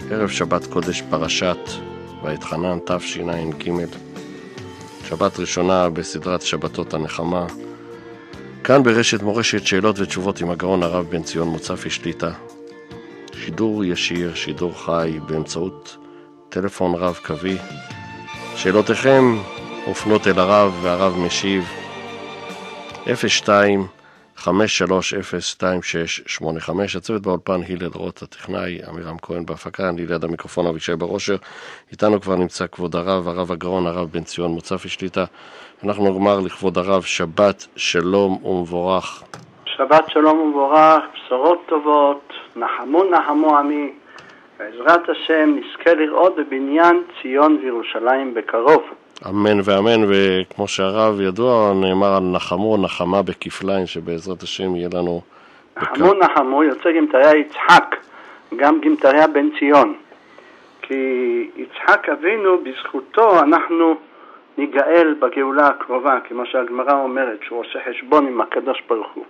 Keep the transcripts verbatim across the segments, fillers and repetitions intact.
ערב שבת קודש פרשת ואתחנן תשע"ג, שבת ראשונה בסדרת שבתות הנחמה. כאן ברשת מורשת שאלות ותשובות עם הגאון הרב בן ציון מוצפי שליט"א. שידור ישיר, שידור חי באמצעות טלפון רב קווי. שאלותיכם מופנות אל הרב והרב משיב. אפס שתיים חמש שלוש אפס שתיים שש שמונה חמש. הצוות באולפן הלל רוט, הטכנאי עמירם כהן בהפקה, אני ליד המיקרופון אבישי ברושר. איתנו כבר נמצא כבוד הרב, הרב הגאון הרב בן ציון מוצפי שליט"א. אנחנו נאמר לכבוד הרב שבת שלום ומבורך. שבת שלום ומבורך, בשורות טובות, נחמו נחמו עמי, בעזרת השם נזכה לראות בבניין ציון וירושלים בקרוב. אמן ואמן. וכמו שהרב ידוע, נאמר על נחמו נחמה בכפליים, שבעזרת השם יהיה לנו נחמו בקר... נחמו יוצא גמטריה יצחק, גם גמטריה בן ציון, כי יצחק אבינו בזכותו אנחנו ניגאל בגאולה הקרובה, כמו שהגמרא אומרת שהוא עושה חשבון עם הקדוש ברוך הוא.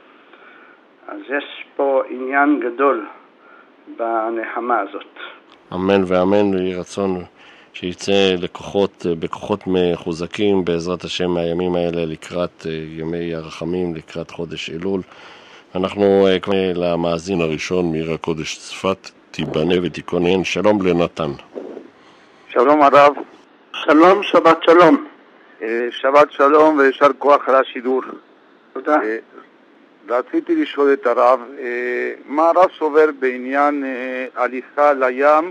אז יש פה עניין גדול בנחמה הזאת. אמן ואמן. ויהי רצון שיצא לקוחות, בכוחות מחוזקים בעזרת השם מהימים האלה לקראת ימי הרחמים, לקראת חודש אלול. אנחנו כמו למאזין הראשון מעיר הקודש צפת, תיבנה ותיכונן. שלום לנתן. שלום הרב. שלום, שבת שלום. שבת שלום וישר כוח על השידור. תודה. רציתי לשאול את הרב, מה הרב סובר בעניין הליכה לים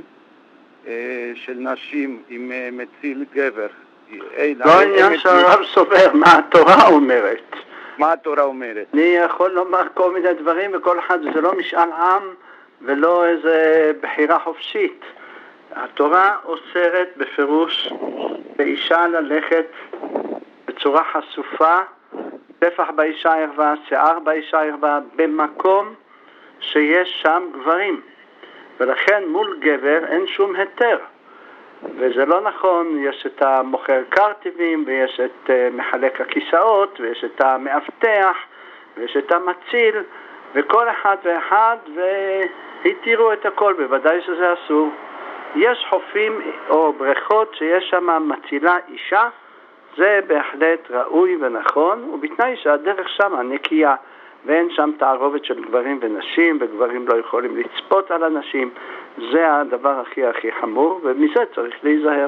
של נשים עם מציל גבר? לא עניין שהרב סובר, מה התורה אומרת. מה התורה אומרת? אני יכול לומר כל מיני דברים, וכל אחד זה לא משאל עם ולא איזה בחירה חופשית. התורה אוסרת בפירוש באישה ללכת בצורה חשופה, טפח באישה ערווה, שיער באישה ערווה, במקום שיש שם גברים, ולכן מול גבר אין שום היתר. וזה לא נכון, יש את המוכר קרטיבים, ויש את מחלק הכיסאות, ויש את המאבטח, ויש את המציל, וכל אחד ואחד, והתירו את הכל, בוודאי שזה אסור. יש חופים או בריכות שיש שם מצילה אישה, זה בהחלט ראוי ונכון, ובתנאי שהדרך שם נקייה, ואין שם תערובת של גברים ונשים, וגברים לא יכולים לצפות על אנשים. זה הדבר הכי הכי חמור, ומזה צריך להיזהר.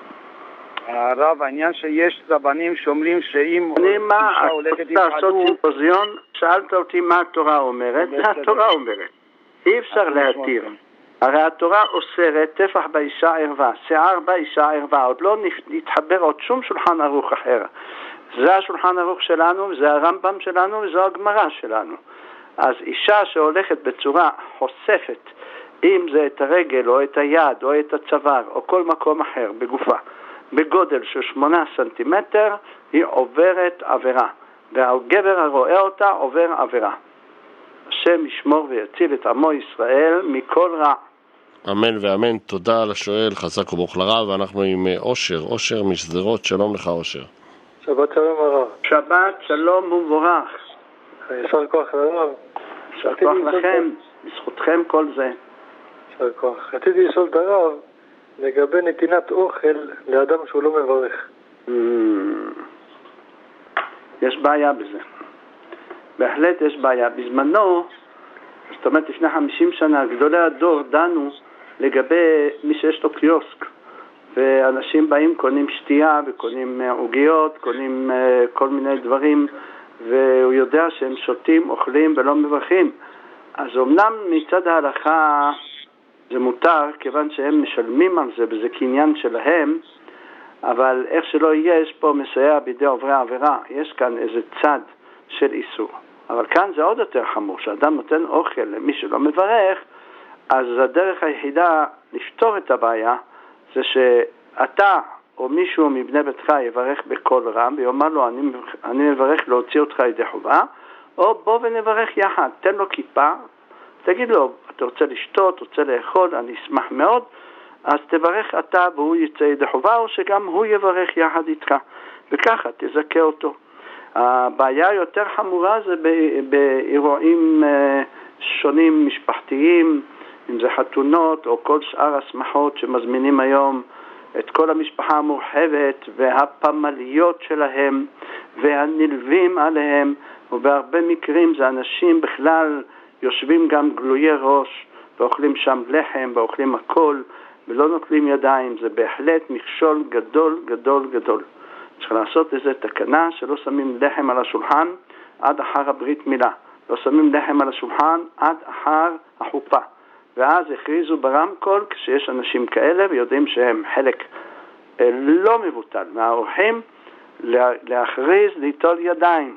הרב, העניין שיש רבנים שאומרים שאם אני מה, את לעשות סימפוזיון, שאלת אותי מה התורה אומרת, זה התורה אומרת. אי אפשר להתיר. הרי התורה אוסרת טפח באישה ערווה, שיער באישה ערווה, עוד לא נתחבר עוד שום שולחן ערוך אחר. זה השולחן ערוך שלנו, זה הרמב"ם שלנו, וזו הגמרא שלנו. אז אישה שהולכת בצורה חושפת, אם זה את הרגל או את היד או את הצוואר או כל מקום אחר בגופה, בגודל של שמונה סנטימטר, היא עוברת עבירה. והגבר הרואה אותה עובר עבירה. השם ישמור ויציל את עמו ישראל מכל רע. אמן ואמן. תודה על השואל, חזק וברוך לרב. ואנחנו עם אושר, אושר משדרות. שלום לך אושר. שבת שלום הרב. שבת שלום ומבורך. יישר כוח לרב. יישר כוח לכם, בזכותכם כל זה. יישר כוח. רציתי לשאול את הרב לגבי נתינת אוכל לאדם שהוא לא מברך. יש בעיה בזה. בהחלט יש בעיה. בזמנו, זאת אומרת לפני חמישים שנה, גדולי הדור דנו לגבי מי שיש לו קיוסק, ואנשים באים קונים שתייה וקונים עוגיות, קונים uh, כל מיני דברים, והוא יודע שהם שותים, אוכלים ולא מברכים. אז אמנם מצד ההלכה זה מותר, כיוון שהם משלמים על זה, וזה קניין שלהם, אבל איך שלא יהיה, יש פה מסייע בידי עוברי העבירה. יש כאן איזה צד של איסור. אבל כאן זה עוד יותר חמור, שאדם נותן אוכל למי שלא מברך, אז הדרך היחידה לפתור את הבעיה זה שאתה או מישהו מבני ביתך יברך בקול רם ויאמר לו אני, אני מברך להוציא אותך ידי חובה, או בוא ונברך יחד, תן לו כיפה, תגיד לו אתה רוצה לשתות, רוצה לאכול, אני אשמח מאוד, אז תברך אתה והוא יצא ידי חובה, או שגם הוא יברך יחד איתך, וככה תזכה אותו. הבעיה יותר חמורה זה באירועים שונים משפחתיים, אם זה חתונות או כל שאר השמחות שמזמינים היום את כל המשפחה המורחבת והפמליות שלהם והנלווים עליהם, ובהרבה מקרים זה אנשים בכלל יושבים גם גלויי ראש ואוכלים שם לחם ואוכלים הכל ולא נוטלים ידיים. זה בהחלט מכשול גדול גדול גדול. צריך לעשות איזה תקנה שלא שמים לחם על השולחן עד אחר הברית מילה, לא שמים לחם על השולחן עד אחר החופה, ואז הכריזו ברמקול כשיש אנשים כאלה ויודעים שהם חלק לא מבוטל מהאורחים, להכריז ליטול ידיים,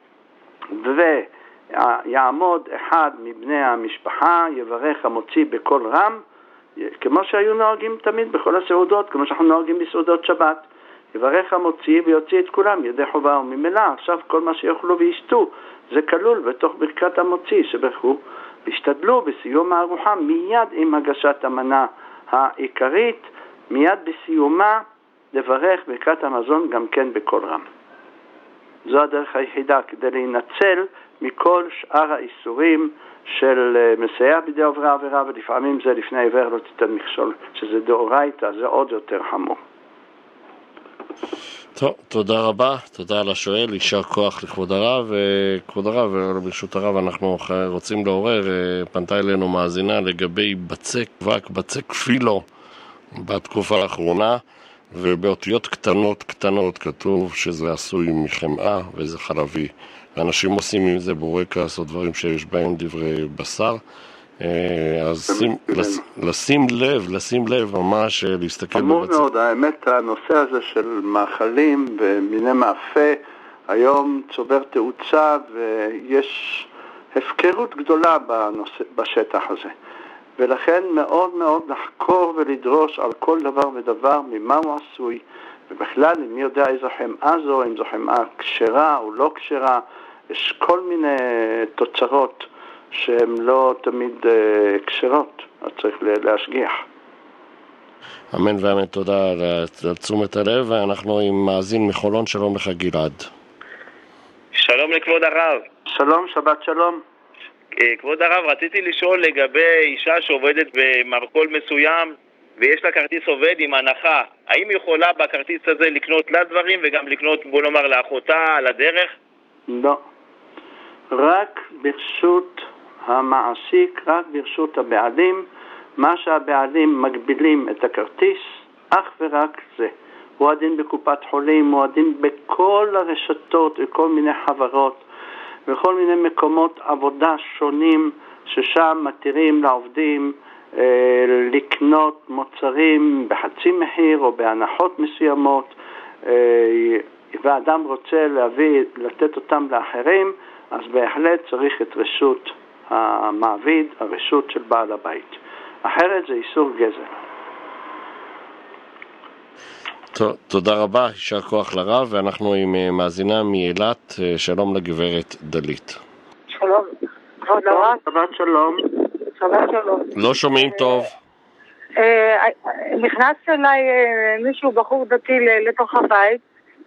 ויעמוד אחד מבני המשפחה יברך המוציא בקול רם, כמו שהיו נוהגים תמיד בכל הסעודות, כמו שאנחנו נוהגים בסעודות שבת. יברך המוציא ויוציא את כולם ידי חובה, וממילא עכשיו כל מה שיאכלו וישתו זה כלול בתוך ברכת המוציא שברכו, והשתדלו בסיום הארוחה מיד עם הגשת המנה העיקרית, מיד בסיומה לברך ברכת המזון גם כן בקול רם. זו הדרך היחידה כדי להינצל מכל שאר האיסורים של מסייע בידי עוברי עבירה, ולפעמים זה לפני עיוור לא תיתן מכשול, שזה דאורייתא, זה עוד יותר חמור. טוב, תודה רבה, תודה על השואל, יישר כוח לכבוד הרב. כבוד הרב, ברשות הרב, אנחנו רוצים לעורר, פנתה אלינו מאזינה לגבי בצק, וק, בצק פילו בתקופה האחרונה, ובאותיות קטנות קטנות כתוב שזה עשוי מחמאה וזה חלבי. ואנשים עושים עם זה בורקס או דברים שיש בהם דברי בשר. אז לשים לב, לשים לב ממש, להסתכל חמור בבצק. מאוד, האמת הנושא הזה של מאכלים ומיני מאפה היום צובר תאוצה, ויש הפקרות גדולה בנושא, בשטח הזה. ולכן מאוד מאוד לחקור ולדרוש על כל דבר ודבר ממה הוא עשוי, ובכלל מי יודע איזו חמאה זו, אם זו חמאה כשרה או לא כשרה. יש כל מיני תוצרות שהן לא תמיד כשרות, אז צריך להשגיח. אמן ואמן, תודה על תשומת הלב. ואנחנו עם מאזין מחולון. שלום לך גלעד. שלום לכבוד הרב. שלום, שבת שלום. כבוד הרב, רציתי לשאול לגבי אישה שעובדת במרכול מסוים ויש לה כרטיס עובד עם הנחה, האם היא יכולה בכרטיס הזה לקנות לה דברים וגם לקנות, בוא נאמר, לאחותה על הדרך? לא, רק ברשות המעסיק, רק ברשות הבעלים. מה שהבעלים מגבילים את הכרטיס, אך ורק זה. הוא הדין בקופת חולים, הוא הדין בכל הרשתות וכל מיני חברות וכל מיני מקומות עבודה שונים ששם מתירים לעובדים אה, לקנות מוצרים בחצי מחיר או בהנחות מסוימות, אה, ואדם רוצה להביא, לתת אותם לאחרים, אז בהחלט צריך את רשות המעביד, הרשות של בעל הבית. אחרת זה איסור גזל. טוב, תודה רבה, יישר כוח לרב. ואנחנו עם מאזינה מאילת. שלום לגברת דלית. שלום, כבוד הרב. שבת שלום. שבת שלום. לא שומעים טוב. נכנס אליי מישהו, בחור דתי, לתוך הבית,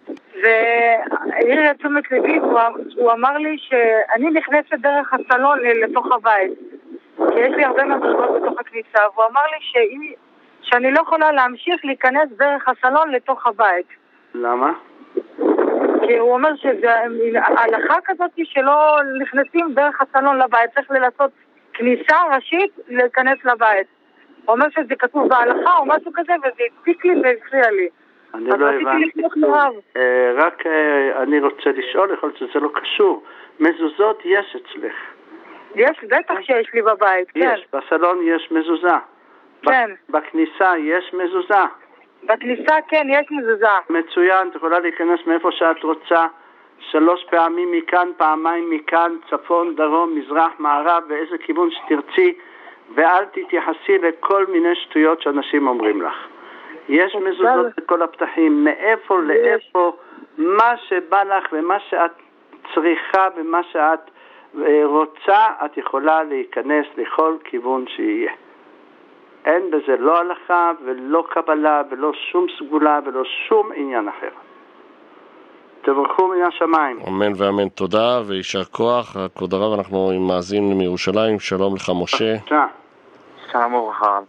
והעיר את תשומת ליבי, הוא אמר לי שאני נכנסת דרך הסלון לתוך הבית, כי יש לי הרבה מדרגות בתוך הכניסה, והוא אמר לי שאם, שאני לא יכולה להמשיך להיכנס דרך הסלון לתוך הבית. למה? כי הוא אומר שזה ההלכה כזאת שלא נכנסים דרך הסלון לבית, צריך לעשות כניסה ראשית להיכנס לבית. הוא אומר שזה כתוב בהלכה או משהו כזה, וזה הציק לי והפריע לי. אני לא הבנתי. רק אני רוצה לשאול, יכול להיות שזה לא קשור. מזוזות יש אצלך? יש, בטח שיש לי בבית, כן. יש, בסלון יש מזוזה. כן. בכניסה יש מזוזה? בכניסה כן, יש מזוזה. מצוין, את יכולה להיכנס מאיפה שאת רוצה, שלוש פעמים מכאן, פעמיים מכאן, צפון, דרום, מזרח, מערב, באיזה כיוון שתרצי, ואל תתייחסי לכל מיני שטויות שאנשים אומרים לך. יש מזוזות בכל הפתחים, מאיפה לאיפה, מה שבא לך ומה שאת צריכה ומה שאת רוצה, את יכולה להיכנס לכל כיוון שיהיה. אין בזה לא הלכה ולא קבלה ולא שום סגולה ולא שום עניין אחר. תברכו מן השמיים. אמן ואמן, תודה ויישר כוח. כבוד הרב, אנחנו עם מאזין מירושלים. שלום לך משה. שלום וברכה.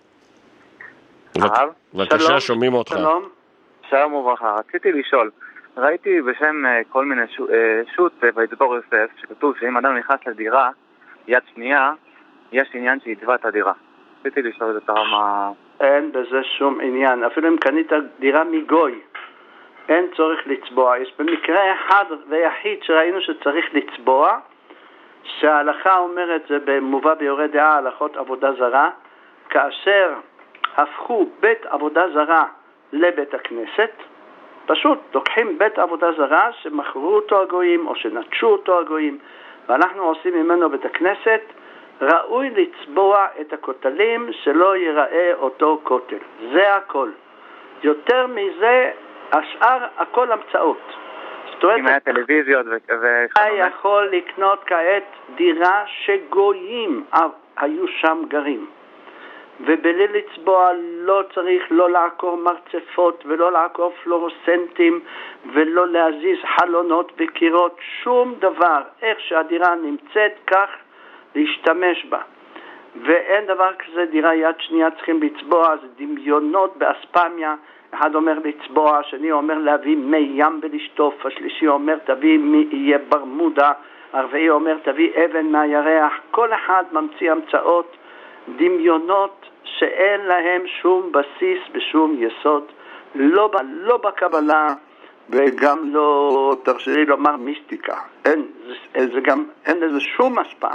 בבקשה, שומעים אותך. שלום. שלום וברכה. רציתי לשאול, ראיתי בשם כל מיני שו"ת וידבור יוסף, שכתוב שאם אדם נכנס לדירה, יד שנייה, יש עניין שיתבע את הדירה. רציתי לשאול את הרב מה... אין בזה שום עניין. אפילו אם קנית דירה מגוי, אין צורך לצבוע. יש במקרה אחד ויחיד שראינו שצריך לצבוע, שההלכה אומרת, זה במובא ביורה דעה, הלכות עבודה זרה, כאשר הפכו בית עבודה זרה לבית הכנסת, פשוט לוקחים בית עבודה זרה שמכרו אותו הגויים או שנטשו אותו הגויים, ואנחנו עושים ממנו בית הכנסת, ראוי לצבוע את הכותלים שלא ייראה אותו כותל. זה הכל. יותר מזה, השאר הכל המצאות. אם היה טלוויזיות ו... אתה יכול לקנות כעת דירה שגויים היו שם גרים. ובלי לצבוע לא צריך לא לעקור מרצפות ולא לעקור פלורוסנטים ולא להזיז חלונות וקירות, שום דבר. איך שהדירה נמצאת כך להשתמש בה. ואין דבר כזה דירה יד שנייה צריכים לצבוע, זה דמיונות באספמיה. אחד אומר לצבוע, השני אומר להביא מי ים ולשטוף, השלישי אומר תביא מי יהיה ברמודה, הרביעי אומר תביא אבן מהירח. כל אחד ממציא המצאות, דמיונות שאין להם שום בסיס ושום יסוד, לא, לא בקבלה וגם לא, תרשי לומר, מיסטיקה. אין, זה, זה גם, אין לזה שום השפעה.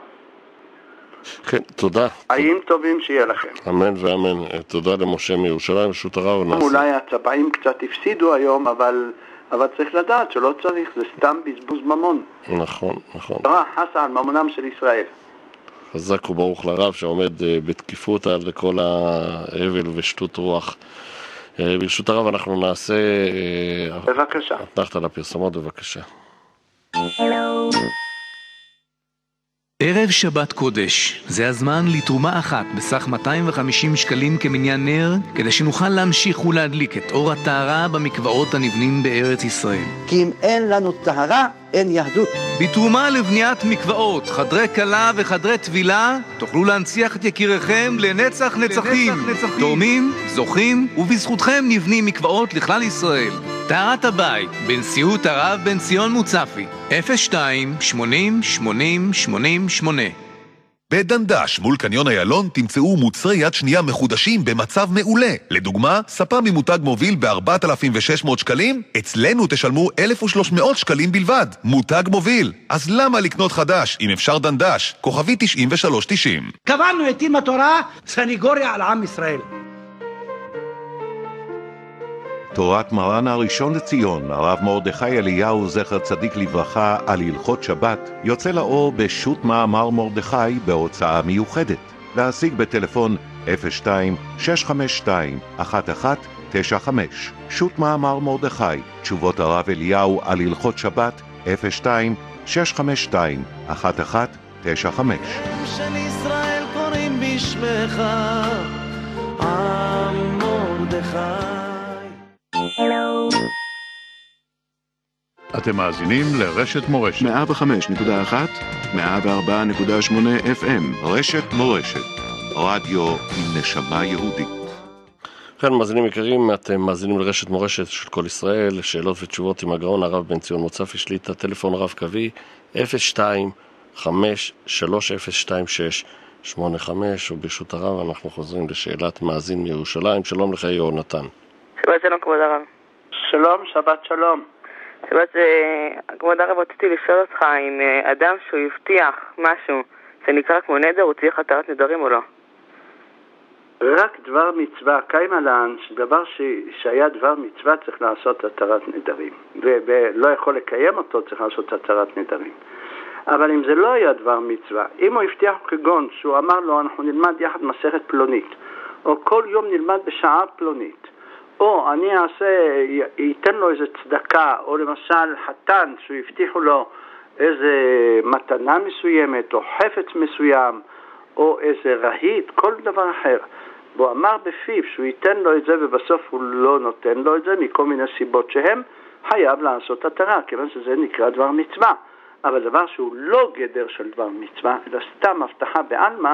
כן, תודה. חיים טובים שיהיה לכם. אמן ואמן. תודה למשה מירושלים, רשות הרב. אולי הצבעים קצת הפסידו היום, אבל, אבל צריך לדעת שלא צריך, זה סתם בזבוז ממון. נכון, נכון. תורה חסה על ממונם של ישראל. חזק וברוך לרב שעומד בתקיפות על כל ההבל ושטות רוח. ברשות הרב אנחנו נעשה... בבקשה. נתחת לפרסומות, בבקשה. ערב שבת קודש, זה הזמן לתרומה אחת בסך מאתיים וחמישים שקלים כמניין נר, כדי שנוכל להמשיך ולהדליק את אור הטהרה במקוואות הנבנים בארץ ישראל. כי אם אין לנו טהרה, אין יהדות. בתרומה לבניית מקוואות, חדרי קלה וחדרי טבילה, תוכלו להנציח את יקיריכם לנצח נצחים. תורמים, זוכים, ובזכותכם נבנים מקוואות לכלל ישראל. טהרת הבית, בנשיאות הרב בן ציון מוצפי, אפס שתיים שמונים שמונים שמונים שמונה. בדנדש מול קניון איילון תמצאו מוצרי יד שנייה מחודשים במצב מעולה. לדוגמה, ספה ממותג מוביל ב-ארבעת אלפים ושש מאות שקלים, אצלנו תשלמו אלף ושלוש מאות שקלים בלבד. מותג מוביל. אז למה לקנות חדש אם אפשר דנדש? כוכבי תשעים ושלוש תשעים. קבענו את עם התורה סניגוריה על עם ישראל. תורת מרן הראשון לציון, הרב מרדכי אליהו זכר צדיק לברכה, על הלכות שבת, יוצא לאור בשו"ת מאמר מרדכי בהוצאה מיוחדת. להשיג בטלפון אפס שתיים שש חמש שתיים אחת אחת תשע חמש. שו"ת מאמר מרדכי, תשובות הרב אליהו על הלכות שבת, אפס שתיים שש חמש שתיים אחת אחת תשע חמש. של ישראל קוראים בשמך, עם מרדכי. אתם מאזינים לרשת מורשת מאה וחמש נקודה אחת, מאה וארבע נקודה שמונה אף אם. רשת מורשת, רדיו עם נשמה יהודית. כן, מאזינים יקרים, אתם מאזינים לרשת מורשת של כל ישראל, שאלות ותשובות עם הגאון הרב בן ציון מוצפי, שליטה, טלפון רב קווי אפס שתיים חמש שלוש אפס שתיים שש שמונה חמש, וברשות הרב אנחנו חוזרים לשאלת מאזין מירושלים. שלום לך יונתן. שבת שלום כבוד הרב. שלום, שבת שלום. שבת, כבוד הרב, רציתי לשאול אותך אם אדם שהוא הבטיח משהו שנקרא כמו נדר, הוא צריך התרת נדרים או לא? רק דבר מצווה, קיימה לאן, שדבר ש... שהיה דבר מצווה צריך לעשות התרת נדרים, ולא יכול לקיים אותו צריך לעשות התרת נדרים. אבל אם זה לא היה דבר מצווה, אם הוא הבטיח כגון שהוא אמר לו אנחנו נלמד יחד מסכת פלונית, או כל יום נלמד בשעה פלונית, או אני אעשה, ייתן לו איזה צדקה, או למשל חתן שהוא הבטיחו לו איזה מתנה מסוימת, או חפץ מסוים, או איזה רהיט, כל דבר אחר. והוא אמר בפיו שהוא ייתן לו את זה, ובסוף הוא לא נותן לו את זה, מכל מיני סיבות שהם חייב לעשות התרה, כיוון שזה נקרא דבר מצווה. אבל דבר שהוא לא גדר של דבר מצווה, אלא סתם הבטחה בעלמא,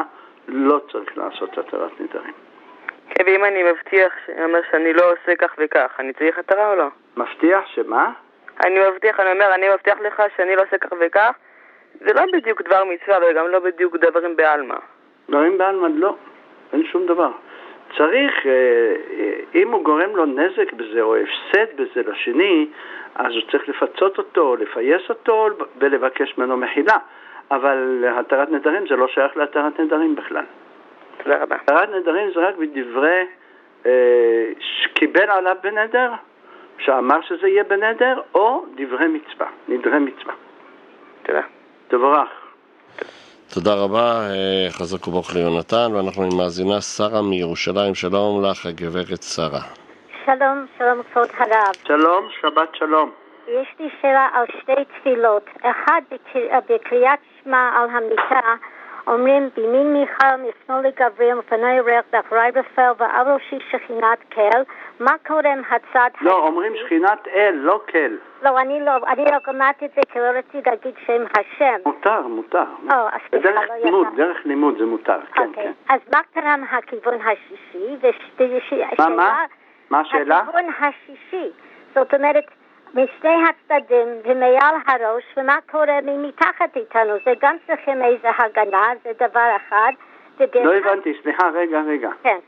לא צריך לעשות התרת נדרים. כן, ואם אני מבטיח, אומר שאני לא עושה כך וכך, אני צריך התרה או לא? מבטיח שמה? אני מבטיח, אני אומר, אני מבטיח לך שאני לא עושה כך וכך, זה לא בדיוק דבר מצווה וגם לא בדיוק דברים בעלמא. דברים בעלמא לא, אין שום דבר. צריך, אם הוא גורם לו נזק בזה או הפסד בזה לשני, אז הוא צריך לפצות אותו, לפייס אותו ולבקש ממנו מחילה. אבל התרת נדרים זה לא שייך להתרת נדרים בכלל. תודה רבה. התרת נדרים זה רק בדברי אה, שקיבל עליו בנדר, שאמר שזה יהיה בנדר, או דברי מצווה, נדרי מצווה. תודה. תבורך. תודה רבה, חזק וברוך ליונתן, ואנחנו עם מאזינה שרה מירושלים. שלום לך, הגברת שרה. שלום, שלום כבוד הרב. שלום, שבת שלום. יש לי שאלה על שתי תפילות. אחד בקריאת שמע על המיטה, אומרים בימין מיכל, משמאל לגבריאל, לפני ירח, באחורי רפאל, ועל ראשי שכינת כל. מה קודם הצד? לא, אומרים שכינת אל, לא כל. לא, אני לא, אני לא גמרתי את זה, כי לא רציתי להגיד שם השם. מותר, מותר. או, אז דרך לימוד, דרך לימוד זה מותר, כן, כן. אז מה קרה הכיוון השישי? מה, מה? מה השאלה? הכיוון השישי. זאת אומרת, משני הצדדים ומעל הראש, ומה קורה מתחת איתנו? זה גם צריכים איזה הגנה, זה דבר אחד. לא הבנתי, סליחה, רגע, רגע. כן.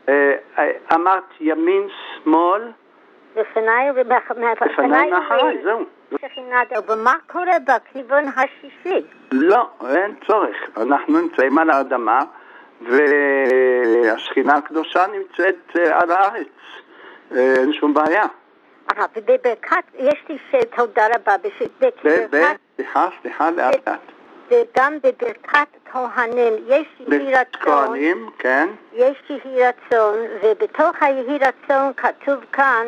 אמרת ימין, שמאל? לפניי לפניי מאחורי, זהו. ומה קורה בכיוון השישי? לא, אין צורך. אנחנו נמצאים על האדמה, והשכינה הקדושה נמצאת על הארץ. אין שום בעיה. אה, ובברכת, יש לי שתודה רבה, סליחה, סליחה, לאט לאט. וגם בברכת כהנים, יש יהי רצון, כהנים, כן. יש יהי רצון, ובתוך היהי רצון כתוב כאן,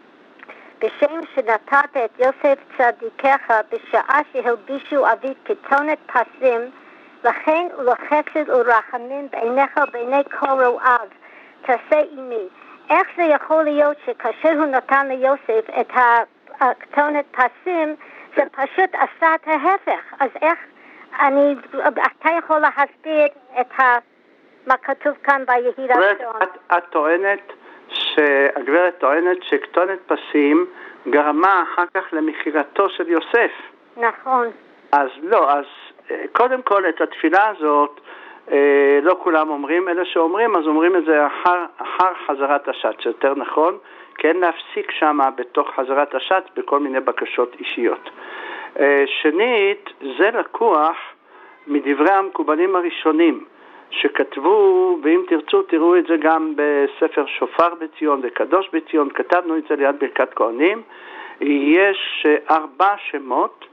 בשם שנתת את יוסף צדיקך בשעה שהלבישו אביו כתונת פסים, לכן ולחסד ולרחמים בעיניך ובעיני כל רועיו, תעשה עמי. איך זה יכול להיות שכאשר הוא נתן ליוסף את הכתונת פסים, זה פשוט עשה את ההפך? אז איך אני, אתה יכול להסביר את מה כתוב כאן ביהי רצון? את טוענת, הגברת טוענת שכתונת פסים גרמה אחר כך למכירתו של יוסף. נכון. אז לא, אז קודם כל את התפילה הזאת לא כולם אומרים, אלה שאומרים אז אומרים את זה אחר, אחר חזרת השץ, יותר נכון, כן להפסיק שם בתוך חזרת השץ בכל מיני בקשות אישיות. שנית, זה לקוח מדברי המקובלים הראשונים שכתבו, ואם תרצו תראו את זה גם בספר שופר בציון וקדוש בציון, כתבנו את זה ליד ברכת כהנים. יש ארבע שמות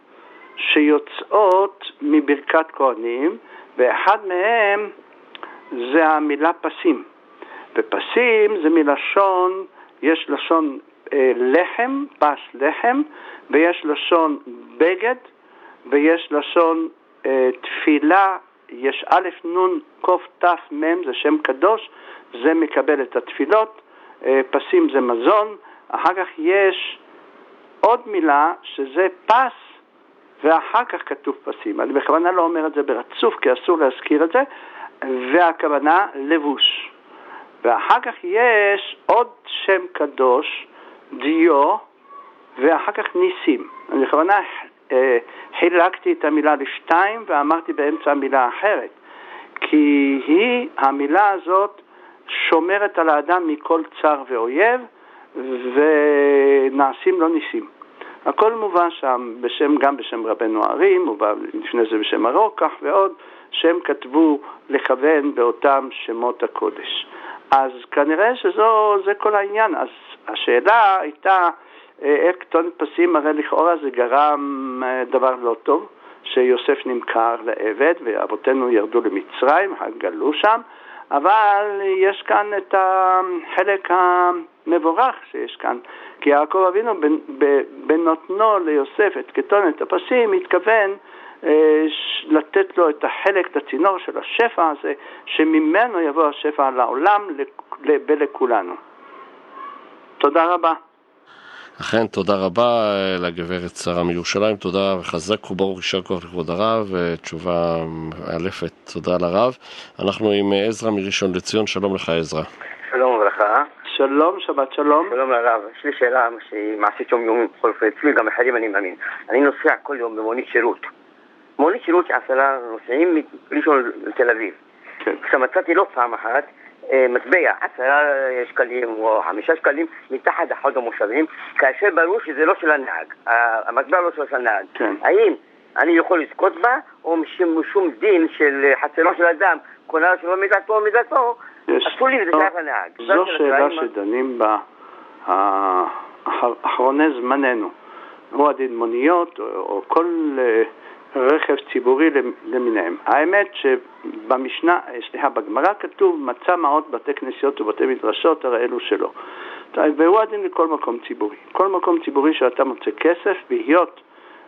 שיוצאות מברכת כהנים, ואחד מהם זה המילה פסים. ופסים זה מלשון, יש לשון אה, לחם, פס לחם, ויש לשון בגד, ויש לשון אה, תפילה, יש א' נון קוף תף מם, זה שם קדוש, זה מקבל את התפילות, אה, פסים זה מזון, אחר כך יש עוד מילה שזה פס, ואחר כך כתוב פסים. אני בכוונה לא אומר את זה ברצוף, כי אסור להזכיר את זה, והכוונה לבוש. ואחר כך יש עוד שם קדוש, דיו, ואחר כך ניסים. אני בכוונה אה, חילקתי את המילה לשתיים, ואמרתי באמצע המילה אחרת. כי היא, המילה הזאת, שומרת על האדם מכל צר ואויב, ונעשים לו ניסים. הכל מובן שם בשם, גם בשם רבנו הרים, ולפני זה בשם הרוקח ועוד, שהם כתבו לכוון באותם שמות הקודש. אז כנראה שזו, זה כל העניין. אז השאלה הייתה, איך כתונת פסים, הרי לכאורה זה גרם דבר לא טוב, שיוסף נמכר לעבד, ואבותינו ירדו למצרים, גלו שם, אבל יש כאן את החלק המבורך שיש כאן, כי יעקב אבינו בנותנו ליוסף את כתונת הפסים, התכוון לתת לו את החלק, את הצינור של השפע הזה, שממנו יבוא השפע לעולם ולכולנו. תודה רבה. אכן, תודה רבה לגברת שרה מירושלים, תודה וחזק וברוך יישר כוח לכבוד הרב, תשובה מאלפת, תודה לרב. אנחנו עם עזרא מראשון לציון, שלום לך עזרא. שלום וברכה. שלום, שבת שלום. שלום לרב, יש לי שאלה שהיא מעשית יום יומית בכל אופן, אצלי גם אחרים אני מאמין. אני נוסע כל יום במונית שירות. מונית שירות שעשרה נוסעים מראשון לתל אביב. כן. כשמצאתי לא פעם אחת, מטבע עשרה שקלים או חמישה שקלים מתחת אחד המושבים, כאשר ברור שזה לא של הנהג, המטבע לא של הנהג. כן. האם אני יכול לזכות בה, או משום דין של חצרו של אדם, קונה שלא מידתו או מידתו, אסור לי וזה שייך לנהג. זו שאלה שדנים בה אחרוני זמננו. או הדין מוניות או כל רכב ציבורי למיניהם. האמת שבמשנה, סליחה, בגמרא כתוב מצא מעות בתי כנסיות ובתי מדרשות, הרי אלו שלו. והוא הדין לכל מקום ציבורי. כל מקום ציבורי שאתה מוצא כסף, בהיות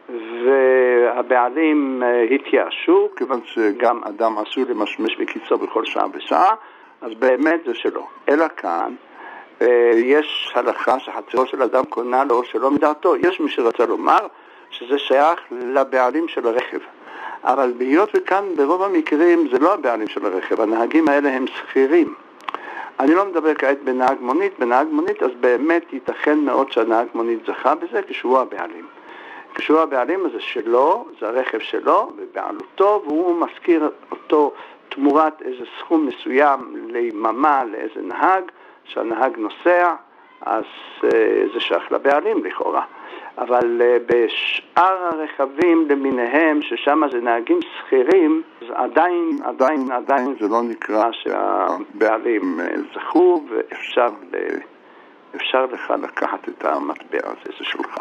והבעלים התייאשו, כיוון שגם אדם עשוי למשמש בקיצו בכל שעה ושעה, אז באמת זה שלו. אלא כאן, יש הלכה שחצרו של אדם קונה לו שלא מדעתו. יש מי שרצה לומר שזה שייך לבעלים של הרכב. אבל בהיות וכאן ברוב המקרים זה לא הבעלים של הרכב, הנהגים האלה הם שכירים. אני לא מדבר כעת בנהג מונית, בנהג מונית אז באמת ייתכן מאוד שהנהג מונית זכה בזה כשהוא הבעלים. כשהוא הבעלים אז זה שלו, זה הרכב שלו בבעלותו, והוא מזכיר אותו תמורת איזה סכום מסוים ליממה לאיזה נהג, שהנהג נוסע, אז זה שייך לבעלים לכאורה. אבל בשאר הרכבים למיניהם, ששם זה נהגים שכירים, עדיין, עדיין, עדיין זה לא נקרא שהבעלים זכו, ואפשר אפשר לך לקחת את המטבע הזה, זה שלך.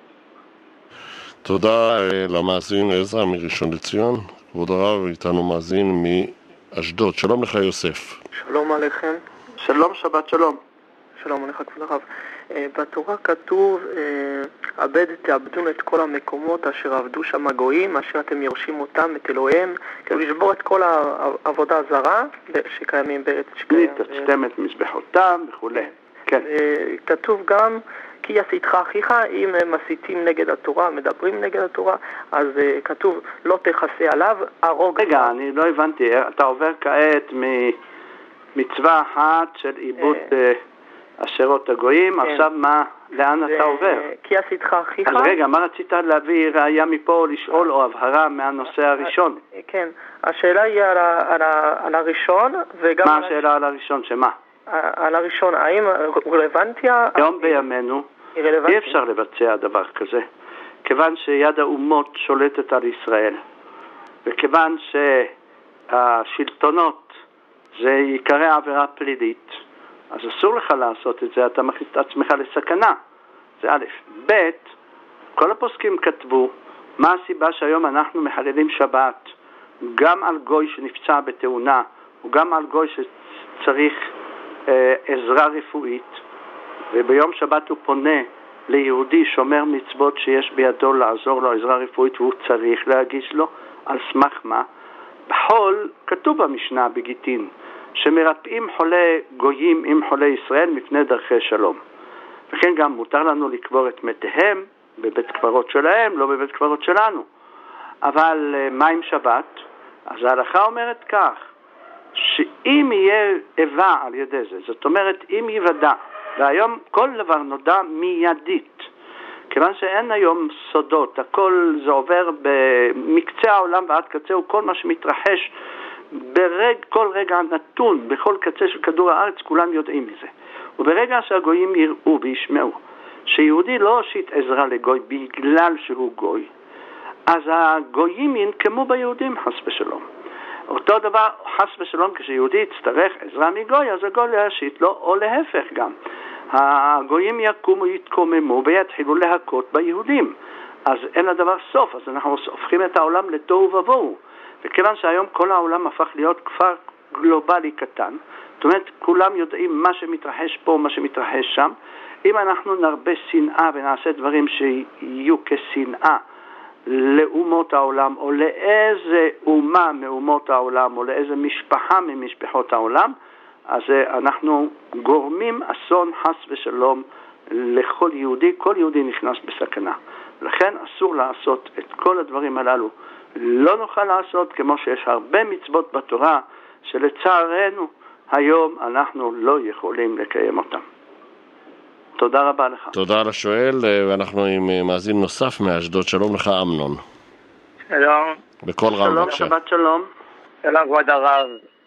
תודה למאזין עזרא מראשון לציון. כבוד הרב, איתנו מאזין מאשדוד. שלום לך יוסף. שלום עליכם. שלום, שבת שלום. שלום עליך כבוד הרב. בתורה כתוב, עבד תעבדון את כל המקומות אשר עבדו שם הגויים, אשר אתם יורשים אותם את אלוהיהם, כאילו לשבור את כל העבודה הזרה שקיימים בארץ שקיים. להתעצתם את מזבחותם וכו'. כן. כתוב גם, כי יסיתך אחיך, אם הם מסיתים נגד התורה, מדברים נגד התורה, אז כתוב, לא תכסה עליו, הרוג. רגע, אני לא הבנתי, אתה עובר כעת ממצווה אחת של עיבוד אשרות הגויים, עכשיו מה, לאן אתה עובר? כי יסיתך אחיך. אז רגע, מה רצית להביא ראיה מפה לשאול או הבהרה מהנושא הראשון? כן, השאלה היא על הראשון, וגם... מה השאלה על הראשון, שמה? על הראשון, האם רלוונטיה... היום בימינו אי אפשר לבצע דבר כזה, כיוון שיד האומות שולטת על ישראל, וכיוון שהשלטונות זה יקרה עבירה פלילית, אז אסור לך לעשות את זה, אתה מכניס את עצמך לסכנה. זה א', ב', כל הפוסקים כתבו מה הסיבה שהיום אנחנו מחללים שבת גם על גוי שנפצע בתאונה, וגם על גוי שצריך אה, עזרה רפואית, וביום שבת הוא פונה ליהודי שומר מצוות שיש בידו לעזור לו עזרה רפואית, והוא צריך להגיש לו על סמך מה? בחול כתוב במשנה בגיטין, שמרפאים חולי גויים עם חולי ישראל מפני דרכי שלום. וכן גם מותר לנו לקבור את מתיהם בבית קברות שלהם, לא בבית קברות שלנו. אבל מה עם שבת? אז ההלכה אומרת כך, שאם יהיה איבה על ידי זה, זאת אומרת אם יוודע, והיום כל דבר נודע מיידית, כיוון שאין היום סודות, הכל זה עובר במקצה העולם ועד קצהו, כל מה שמתרחש ברג, כל רגע נתון, בכל קצה של כדור הארץ, כולם יודעים מזה. וברגע שהגויים יראו וישמעו שיהודי לא הושיט עזרה לגוי בגלל שהוא גוי, אז הגויים ינקמו ביהודים חס ושלום. אותו דבר חס ושלום, כשיהודי יצטרך עזרה מגוי, אז הגוי להשיט לו, או להפך גם. הגויים יקומו, יתקוממו ויתחילו להכות ביהודים. אז אין לדבר סוף, אז אנחנו הופכים את העולם לתוהו ובוהו. וכיוון שהיום כל העולם הפך להיות כפר גלובלי קטן, זאת אומרת, כולם יודעים מה שמתרחש פה, מה שמתרחש שם. אם אנחנו נרבה שנאה ונעשה דברים שיהיו כשנאה לאומות העולם, או לאיזה אומה מאומות העולם, או לאיזה משפחה ממשפחות העולם, אז אנחנו גורמים אסון חס ושלום לכל יהודי, כל יהודי נכנס בסכנה. לכן אסור לעשות את כל הדברים הללו. לא נוכל לעשות כמו שיש הרבה מצוות בתורה שלצערנו היום אנחנו לא יכולים לקיים אותם. תודה רבה לך. תודה לשואל, ואנחנו עם מאזין נוסף מאשדוד. שלום לך אמנון. שלום. בכל רם בבקשה. שלום, שבת שלום. שלום כבוד הרב.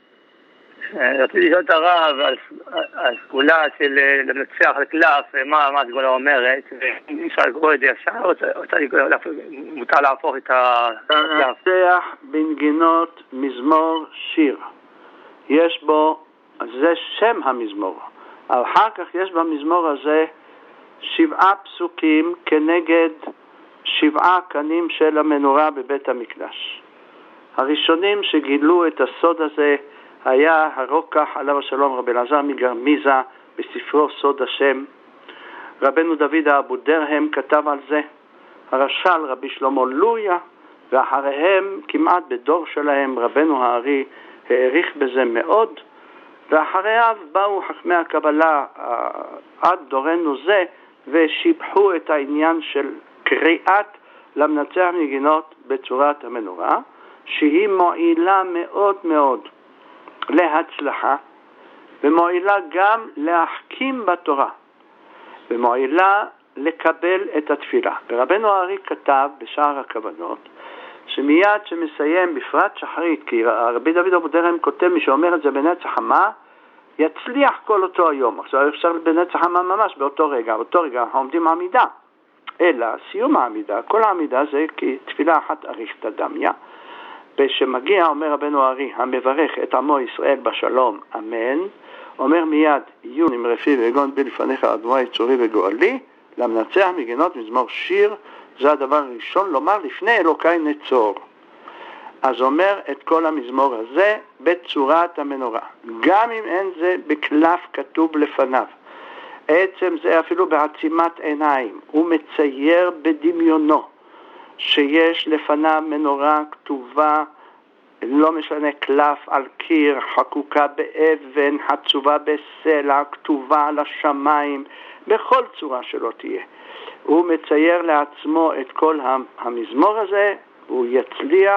רציתי לשאול את הרב על סגולה של לנצח לקלף, מה הסגולה אומרת, ואם אפשר לקרוא את זה ישר, מותר להפוך את הקלף. לנצח בנגינות מזמור שיר. יש בו, זה שם המזמור. אחר כך יש במזמור הזה שבעה פסוקים כנגד שבעה קנים של המנורה בבית המקדש. הראשונים שגילו את הסוד הזה היה הרוקח עליו השלום רבי אלעזר מגרמיזה בספרו סוד השם. רבנו דוד האבו דרהם כתב על זה, הרש"ל רבי שלמה לויה, ואחריהם כמעט בדור שלהם רבנו הארי העריך בזה מאוד, ואחריו באו חכמי הקבלה עד דורנו זה ושיבחו את העניין של קריאת למנצח מנגינות בצורת המנורה, שהיא מועילה מאוד מאוד להצלחה, ומועילה גם להחכים בתורה, ומועילה לקבל את התפילה. ורבנו הארי כתב בשער הכוונות שמיד שמסיים בפרט שחרית, כי רבי דוד אבו דרהם כותב, מי שאומר את זה בנצח חמה יצליח כל אותו היום. עכשיו אפשר בנצח חמה ממש באותו רגע, באותו רגע אנחנו עומדים עמידה, אלא סיום העמידה, כל העמידה זה כתפילה אחת אריכתא דמיא, ושמגיע אומר רבנו הארי המברך את עמו ישראל בשלום אמן, אומר מיד עיון עם רפי ויגון בי לפניך אדוני צורי וגואלי, למנצח מגינות מזמור שיר, זה הדבר הראשון לומר לפני אלוקי נצור. אז אומר את כל המזמור הזה בצורת המנורה, גם אם אין זה בקלף כתוב לפניו, עצם זה אפילו בעצימת עיניים, הוא מצייר בדמיונו שיש לפניו מנורה כתובה, לא משנה קלף על קיר, חקוקה באבן, חצובה בסלע, כתובה על השמיים, בכל צורה שלא תהיה. הוא מצייר לעצמו את כל המזמור הזה, הוא יצליח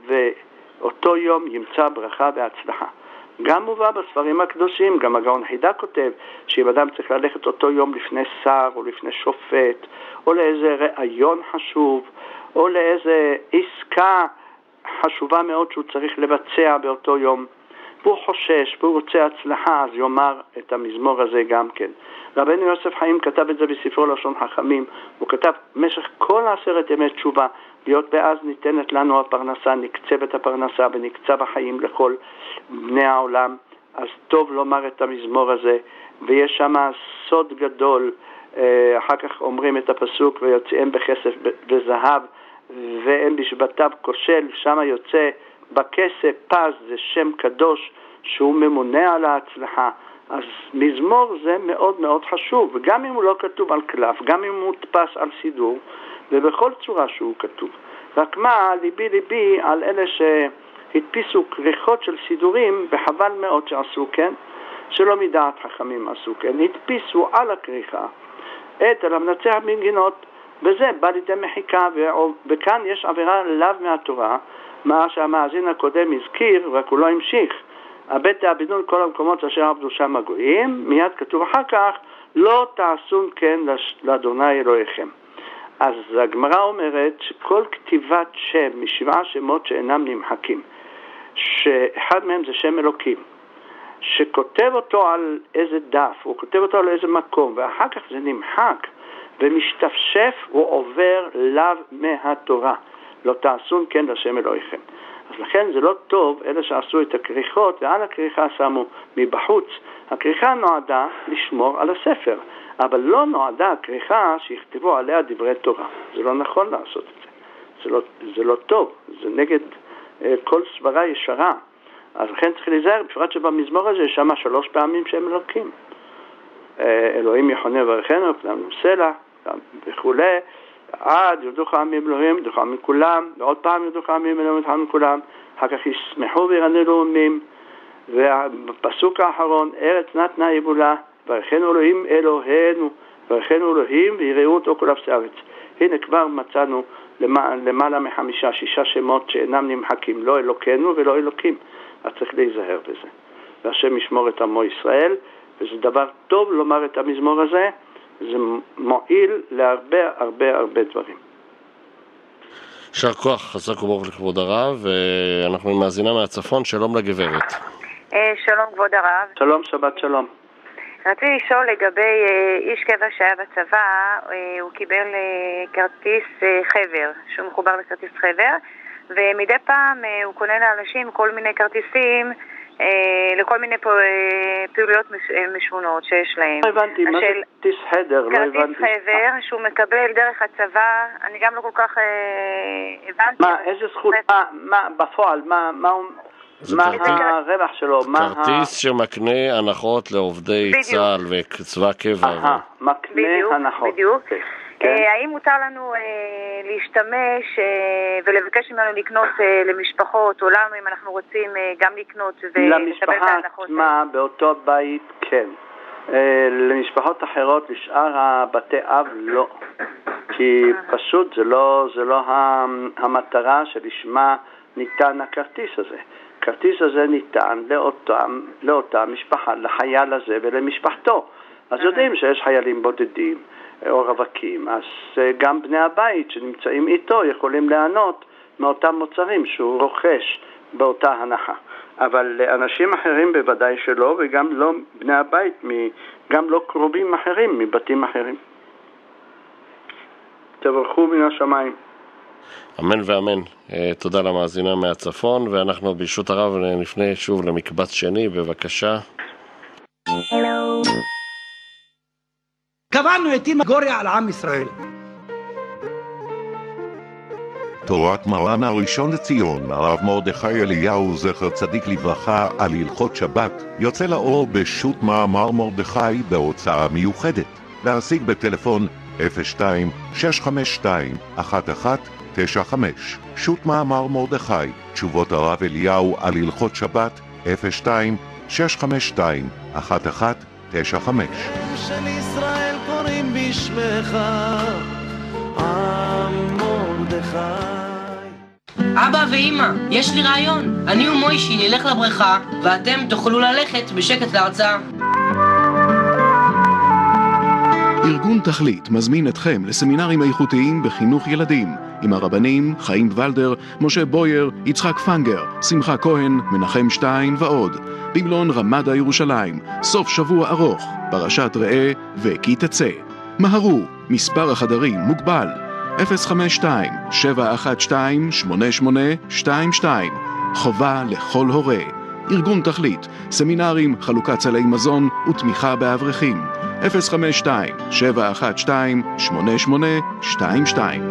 ואותו יום ימצא ברכה והצלחה. גם מובא בספרים הקדושים, גם הגאון חידה כותב שאם אדם צריך ללכת אותו יום לפני שר או לפני שופט, או לאיזה רעיון חשוב, או לאיזה עסקה חשובה מאוד שהוא צריך לבצע באותו יום, והוא חושש והוא רוצה הצלחה, אז יאמר את המזמור הזה גם כן. רבנו יוסף חיים כתב את זה בספרו לשון חכמים, הוא כתב משך כל עשרת ימי תשובה, להיות באז ניתנת לנו הפרנסה, נקצב את הפרנסה ונקצב החיים לכל בני העולם, אז טוב לומר את המזמור הזה, ויש שם סוד גדול, אחר כך אומרים את הפסוק ויוצאם בכסף וזהב והם בשבטיו כושל, שם יוצא בכסף פז, זה שם קדוש שהוא ממונה על ההצלחה. אז מזמור זה מאוד מאוד חשוב, וגם אם הוא לא כתוב על קלף, גם אם הוא מודפס על סידור, ובכל צורה שהוא כתוב. רק מה, ליבי ליבי על אלה שהדפיסו כריכות של סידורים, וחבל מאוד שעשו כן, שלא מדעת חכמים עשו כן, הדפיסו על הכריכה את המנצח מנגינות, וזה בא לידי מחיקה, וכאן יש עבירה לאו מהתורה, מה שהמאזין הקודם הזכיר, רק הוא לא המשיך. הבט תעבדון כל המקומות אשר עבדו שם הגויים, מיד כתוב אחר כך, לא תעשון כן לאדוני אלוהיכם. אז הגמרא אומרת שכל כתיבת שם משבעה שמות שאינם נמחקים, שאחד מהם זה שם אלוקים, שכותב אותו על איזה דף, הוא כותב אותו על איזה מקום, ואחר כך זה נמחק ומשתפשף, הוא עובר לאו מהתורה. לא תעשון כן לשם אלוהיכם. אז לכן זה לא טוב אלה שעשו את הכריכות, ועל הכריכה שמו מבחוץ. הכריכה נועדה לשמור על הספר, אבל לא נועדה הכריכה שיכתבו עליה דברי תורה. זה לא נכון לעשות את זה. זה לא, זה לא טוב, זה נגד אה, כל סברה ישרה. אז לכן צריך להיזהר, בפרט שבמזמור הזה יש שם שלוש פעמים שהם אלוקים. אה, אלוהים יחונה ברכנו, פנם סלע וכו'. עד יודוך עמים אלוהים, יודוך עמים כולם, ועוד פעם יודוך עמים אלוהים, יודוך עמים כולם, אחר כך ישמחו וירננו עמים, ובפסוק האחרון, ארץ נתנה יבולה, ברכנו אלוהים אלוהינו, ברכנו אלוהים ויראו אותו כל אפסי הארץ. הנה כבר מצאנו למעלה מחמישה, שישה שמות שאינם נמחקים, לא אלוקינו ולא אלוקים. אז צריך להיזהר בזה. והשם ישמור את עמו ישראל, וזה דבר טוב לומר את המזמור הזה, זה מועיל להרבה הרבה הרבה דברים. שר כוח, חזק וברוך לכבוד הרב, ואנחנו מאזינה מהצפון, שלום לגברת. שלום כבוד הרב. שלום, שבת שלום. רציתי לשאול לגבי איש קבע שהיה בצבא, הוא קיבל כרטיס חבר, שהוא מחובר לכרטיס חבר, ומדי פעם הוא קונה לאנשים כל מיני כרטיסים לכל מיני פעילויות משונות שיש להם. לא הבנתי, מה זה כרטיס חדר? כרטיס חבר שהוא מקבל דרך הצבא, אני גם לא כל כך הבנתי. מה, איזה זכות, מה בפועל, מה הוא... מה הרווח שלו? כרטיס שמקנה הנחות לעובדי צה"ל וצבא קבע. מקנה הנחות. בדיוק. האם מותר לנו להשתמש ולבקש ממנו לקנות למשפחות או לנו אם אנחנו רוצים גם לקנות ולקבל את ההנחות? למשפחה עצמה באותו בית כן. למשפחות אחרות, לשאר הבתי אב לא. כי פשוט זה לא המטרה שלשמה ניתן הכרטיס הזה. הכרטיס הזה ניתן לאותה, לאותה משפחה, לחייל הזה ולמשפחתו. אז יודעים שיש חיילים בודדים או רווקים, אז גם בני הבית שנמצאים איתו יכולים ליהנות מאותם מוצרים שהוא רוכש באותה הנחה. אבל אנשים אחרים בוודאי שלא, וגם לא בני הבית, גם לא קרובים אחרים מבתים אחרים. תברכו מן השמיים. אמן ואמן. תודה למאזינה מהצפון, ואנחנו ברשות הרב נפנה שוב למקבץ שני, בבקשה. קבענו את אימא גוריה על עם ישראל. תורת מרן הראשון לציון, הרב מרדכי אליהו זכר צדיק לברכה, על הלכות שבת, יוצא לאור בשו"ת מאמר מרדכי בהוצאה מיוחדת. להשיג בטלפון אפס שתיים שש חמש שתיים אחת אחת תשע חמש. שו"ת מאמר מרדכי, תשובות הרב אליהו על הלכות שבת, אפס שתיים שש חמש שתיים אחת אחת תשע חמש. של ישראל קוראים בשמך עם מרדכי. אבא ואמא, יש לי רעיון. אני ומוישי נלך לבריכה ואתם תוכלו ללכת בשקט להרצאה. ארגון תכלית מזמין אתכם לסמינרים איכותיים בחינוך ילדים עם הרבנים חיים ולדר, משה בויר, יצחק פנגר, שמחה כהן, מנחם שטיין ועוד. במלון רמדה ירושלים, סוף שבוע ארוך, פרשת ראה וכי תצא. מהרו, מספר החדרים מוגבל, אפס חמש שתיים שבע אחת שתיים שמונה שמונה שתיים שתיים. חובה לכל הורה. ארגון תכלית, סמינרים, חלוקת סלי מזון ותמיכה באברכים. אפס חמש שתיים שבע אחת שתיים שמונה שמונה שתיים שתיים.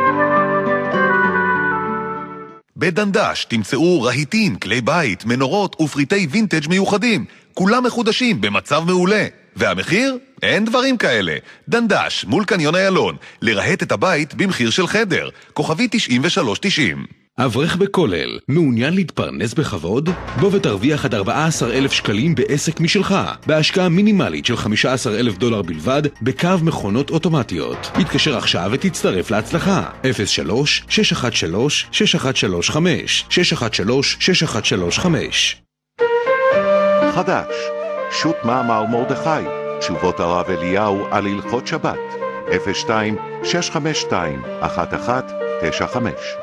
בדנדש תמצאו רהיטים, כלי בית, מנורות ופריטי וינטג' מיוחדים. כולם מחודשים במצב מעולה. והמחיר? אין דברים כאלה. דנדש, מול קניון איילון. לרהט את הבית במחיר של חדר. כוכבי תשעים ושלוש תשעים. אברך בכולל, מעוניין להתפרנס בכבוד? בוא ותרוויח עד ארבעה עשר אלף שקלים בעסק משלך, בהשקעה מינימלית של חמישה עשר אלף דולר בלבד, בקו מכונות אוטומטיות. התקשר עכשיו ותצטרף להצלחה. אפס שלוש שש אחת שלוש שש אחת שלוש חמש שש אחת שלוש שש אחת שלוש חמש. חדש, שו"ת מאמר מרדכי, תשובות הרב אליהו על הלכות שבת, אפס שתיים שש חמש שתיים אחת אחת תשע חמש.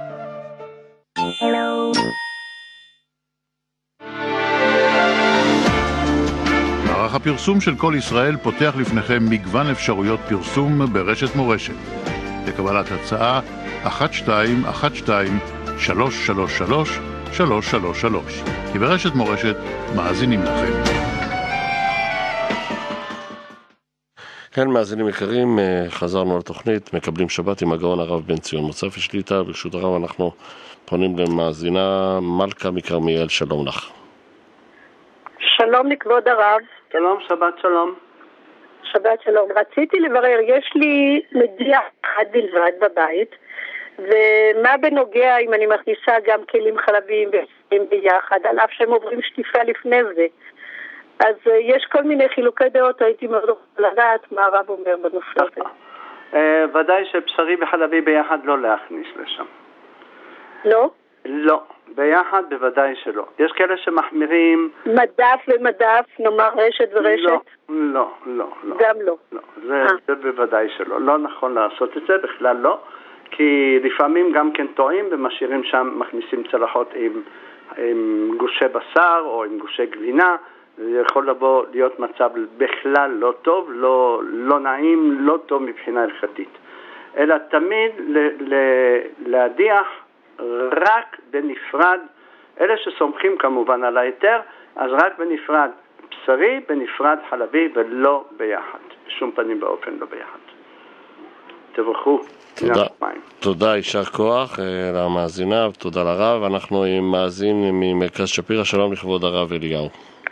מערך הפרסום של כל ישראל פותח לפניכם מגוון אפשרויות פרסום ברשת מורשת. לקבלת הצעה אחת שתיים אחת שתיים שלוש שלוש שלוש שלוש שלוש שלוש. כי ברשת מורשת מאזינים לכם. כן, מאזינים יקרים, חזרנו לתוכנית, מקבלים שבת עם הגאון הרב בן ציון מוצפי שליטה. ברשות הרב אנחנו פונים למאזינה מלכה מכרמיאל, שלום לך. שלום לכבוד הרב. שלום, שבת שלום. שבת שלום. רציתי לברר, יש לי מדיח אחד בלבד בבית, ומה בנוגע אם אני מכניסה גם כלים חלביים ועושים ביחד, על אף שהם עוברים שטיפה לפני זה. אז יש כל מיני חילוקי דעות, הייתי מאוד רוצה לדעת מה הרב אומר בנושא הזה. ודאי שבשרי וחלבי ביחד לא להכניס לשם. לא? לא, ביחד בוודאי שלא. יש כאלה שמחמירים... מדף ומדף, נאמר רשת ורשת? לא, לא, לא. לא. גם לא? לא, זה, זה בוודאי שלא. לא נכון לעשות את זה, בכלל לא. כי לפעמים גם כן טועים ומשאירים שם, מכניסים צלחות עם, עם גושי בשר או עם גושי גבינה. זה יכול לבוא להיות מצב בכלל לא טוב, לא, לא נעים, לא טוב מבחינה הלכתית. אלא תמיד ל, ל, להדיח רק בנפרד, אלה שסומכים כמובן על היתר, אז רק בנפרד בשרי, בנפרד חלבי ולא ביחד. בשום פנים באופן לא ביחד. תברכו. תודה. תודה, יישר כוח למאזינה, תודה לרב. אנחנו עם מאזין ממרכז שפירא, שלום לכבוד הרב אליהו.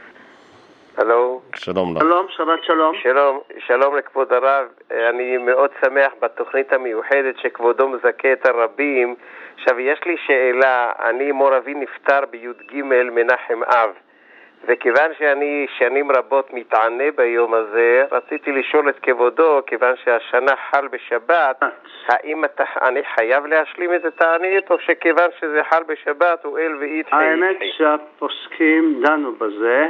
הלו. שלום לך. שלום, שבת שלום. שלום, שלום לכבוד הרב. אני מאוד שמח בתוכנית המיוחדת שכבודו מזכה את הרבים. עכשיו, יש לי שאלה. אני מור אבי נפטר בי"ג מנחם אב, וכיוון שאני שנים רבות מתענה ביום הזה, רציתי לשאול את כבודו, כיוון שהשנה חל בשבת, האם אתה, אני חייב להשלים את התענית, או שכיוון שזה חל בשבת הוא אל ואית חי? האמת שהפוסקים דנו בזה,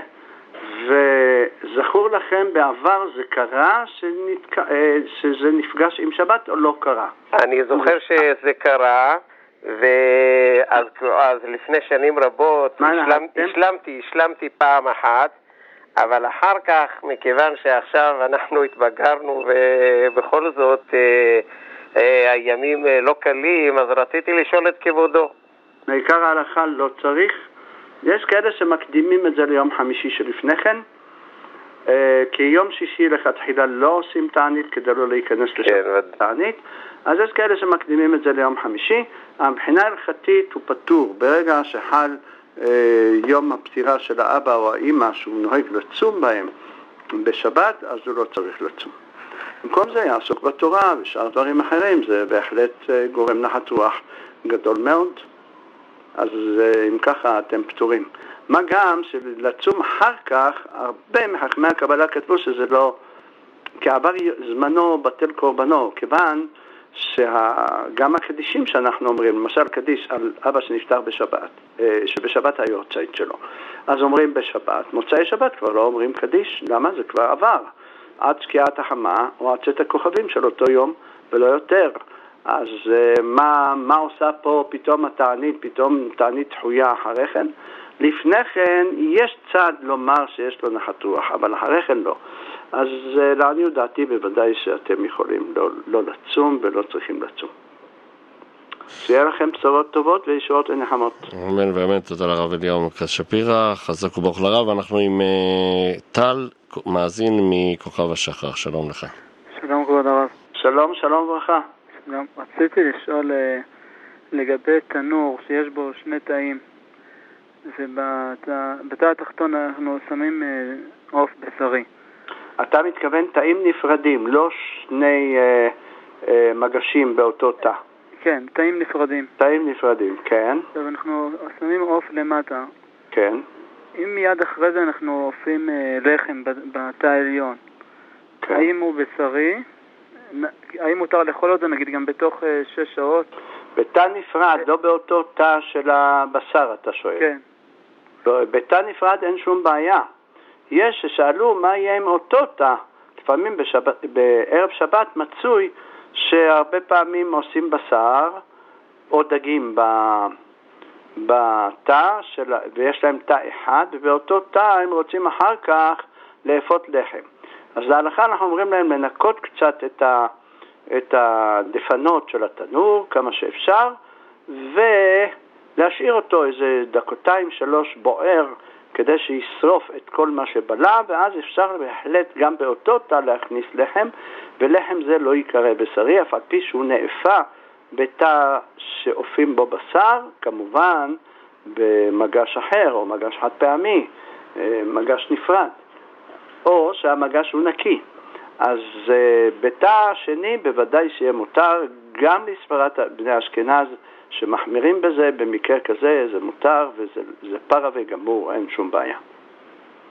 וזכור לכם בעבר זה קרה שנתק... שזה נפגש עם שבת או לא קרה? אני זוכר שזה קרה, ואז אז לפני שנים רבות השלמ, השלמתי, השלמתי פעם אחת, אבל אחר כך, מכיוון שעכשיו אנחנו התבגרנו ובכל זאת אה, אה, הימים לא קלים, אז רציתי לשאול את כבודו. בעיקר ההלכה לא צריך. יש כאלה שמקדימים את זה ליום חמישי שלפני כן, כי יום שישי לכתחילה לא עושים תענית כדי לא להיכנס לשבת תענית, אז יש כאלה שמקדימים את זה ליום חמישי. מבחינה הלכתית הוא פטור. ברגע שחל יום הפטירה של האבא או האמא שהוא נוהג לצום בהם בשבת, אז הוא לא צריך לצום. במקום זה יעסוק בתורה ושאר דברים אחרים, זה בהחלט גורם נחת רוח גדול מאוד. אז אם ככה אתם פטורים. מה גם שלצום אחר כך, הרבה מחכמי הקבלה כתבו שזה לא, כי עבר זמנו בטל קורבנו, כיוון שגם הקדישים שאנחנו אומרים, למשל קדיש על אבא שנפטר בשבת, שבשבת היורצייט שלו, אז אומרים בשבת, מוצאי שבת כבר לא אומרים קדיש. למה? זה כבר עבר. עד שקיעת החמה או עד צאת הכוכבים של אותו יום ולא יותר. אז מה, מה עושה פה פתאום התענית, פתאום תענית דחויה אחרי כן? לפני כן יש צד לומר שיש לו נחת רוח, אבל אחרי כן לא. אז לעניות דעתי בוודאי שאתם יכולים לא, לא לצום ולא צריכים לצום. שיהיה לכם בשורות טובות וישועות ונחמות. אמן ואמן. תודה לרב אליהו מרכז שפירא, חזק וברוך לרב. אנחנו עם uh, טל, מאזין מכוכב השחר. שלום לך. שלום כבוד הרב. שלום, שלום וברכה. גם רציתי לשאול לגבי תנור שיש בו שני תאים, ובתא התחתון אנחנו שמים עוף בשרי. אתה מתכוון תאים נפרדים, לא שני אה, אה, מגשים באותו תא? כן, תאים נפרדים. תאים נפרדים, כן. עכשיו אנחנו שמים עוף למטה. כן. אם מיד אחרי זה אנחנו עופים אה, לחם בתא העליון, כן. האם הוא בשרי? האם מותר לאכול את זה, נגיד, גם בתוך שש שעות? בתא נפרד, לא באותו תא של הבשר, אתה שואל. כן. בתא נפרד אין שום בעיה. יש ששאלו מה יהיה עם אותו תא. לפעמים בשבת, בערב שבת מצוי שהרבה פעמים עושים בשר או דגים בתא, של, ויש להם תא אחד, ובאותו תא הם רוצים אחר כך לאפות לחם. אז להלכה אנחנו אומרים להם לנקות קצת את, ה, את הדפנות של התנור, כמה שאפשר, ולהשאיר אותו איזה דקותיים שלוש בוער, כדי שישרוף את כל מה שבלה, ואז אפשר בהחלט גם באותו תא להכניס לחם, ולחם זה לא יקרא בשרי, אף על פי שהוא נאפה בתא שאופים בו בשר, כמובן במגש אחר, או מגש חד פעמי, מגש נפרד. או שהמגש הוא נקי. אז uh, בתא שני בוודאי שיהיה מותר, גם לספרת בני אשכנז שמחמירים בזה, במקרה כזה זה מותר, וזה זה פרה וגמור, אין שום בעיה.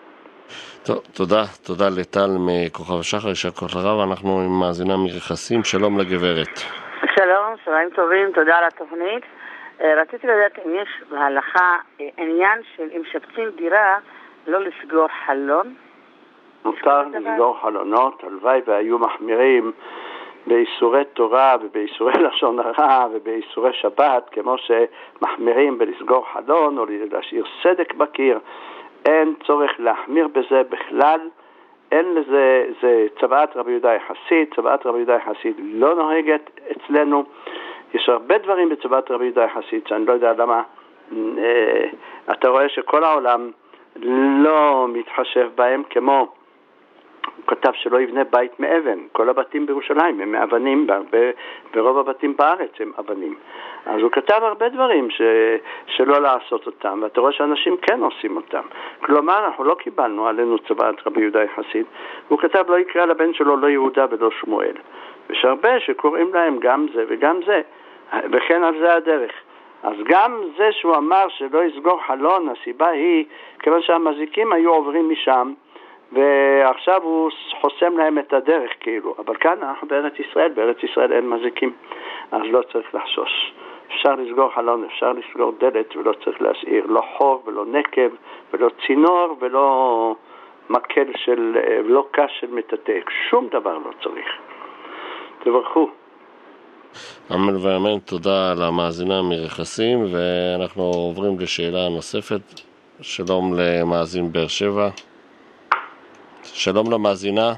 טוב, תודה, תודה לטל מכוכב השחר, יישר כוח לרב. אנחנו עם מאזינה מרכסים, שלום לגברת. שלום, צהריים טובים, תודה על התוכנית. רציתי לדעת אם יש בהלכה עניין של אם שפצים דירה לא לסגור חלון. מותר לסגור חלונות, הלוואי והיו מחמירים באיסורי תורה ובאיסורי לשון הרע ובאיסורי שבת, כמו שמחמירים בלסגור חלון או להשאיר סדק בקיר. אין צורך להחמיר בזה בכלל, אין לזה, זה צוואת רבי יהודה יחסית, צוואת רבי יהודה יחסית לא נוהגת אצלנו. יש הרבה דברים בצוואת רבי יהודה יחסית שאני לא יודע למה, אה, אתה רואה שכל העולם לא מתחשב בהם, כמו הוא כתב שלא יבנה בית מאבן, כל הבתים בירושלים הם מאבנים, ברוב הבתים בארץ הם אבנים. אז הוא כתב הרבה דברים ש... שלא לעשות אותם, ואתה רואה שאנשים כן עושים אותם. כלומר, אנחנו לא קיבלנו עלינו צוואת רבי יהודה יחסית, הוא כתב לא יקרא לבן שלו לא יהודה ולא שמואל. ויש הרבה שקוראים להם גם זה וגם זה, וכן על זה הדרך. אז גם זה שהוא אמר שלא יסגור חלון, הסיבה היא, כיוון שהמזיקים היו עוברים משם, ועכשיו הוא חוסם להם את הדרך כאילו, אבל כאן אנחנו בארץ ישראל, בארץ ישראל אין מזיקים, אז לא צריך לחשוש. אפשר לסגור חלון, אפשר לסגור דלת, ולא צריך להשאיר לא חור ולא נקב ולא צינור ולא מקל של, ולא קש של מטאטא, שום דבר לא צריך. תברכו. אמן ואמן, תודה למאזינה מרכסים, ואנחנו עוברים לשאלה נוספת. שלום למאזין באר שבע. שלום למאזינה,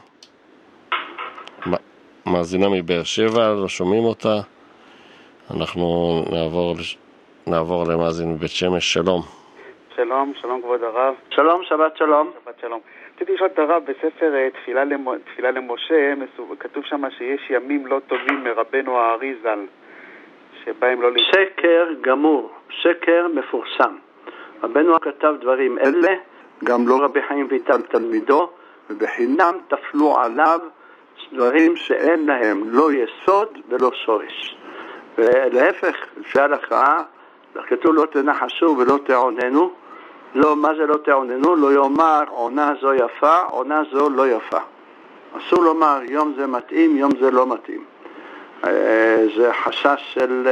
מאזינה מבאר שבע, לא שומעים אותה. אנחנו נעבור, נעבור למאזין מבית שמש. שלום. שלום, שלום כבוד הרב. שלום, שבת שלום. שבת שלום. רציתי לשאול את הרב, בספר תפילה, למו, תפילה למשה, כתוב שם שיש ימים לא טובים מרבנו הארי ז"ל, שבהם לא... שקר גמור, שקר מפורסם. רבנו כתב דברים אלה, גם לא רבי חיים ויטל תלמידו, ובחינם תפלו עליו דברים שאין להם לא יסוד ולא שורש. ולהפך, שההלכה, כתוב לא תנחשו ולא תעוננו. לא, מה זה לא תעוננו? לא יאמר עונה זו יפה, עונה זו לא יפה. אסור לומר יום זה מתאים, יום זה לא מתאים. זה חשש של